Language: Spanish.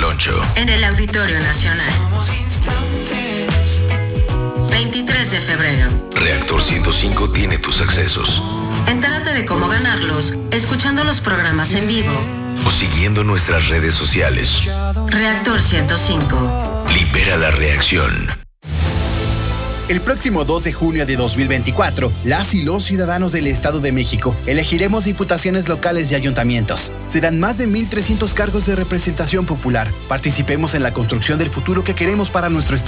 Loncho. En el Auditorio Nacional. 23 de febrero. Reactor 105 tiene tus accesos. Entérate de cómo ganarlos escuchando los programas en vivo O siguiendo nuestras redes sociales. Reactor 105. Libera la reacción. El próximo 2 de junio de 2024, las y los ciudadanos del Estado de México elegiremos diputaciones locales y ayuntamientos. Serán más de 1,300 cargos de representación popular. Participemos en la construcción del futuro que queremos para nuestro Estado.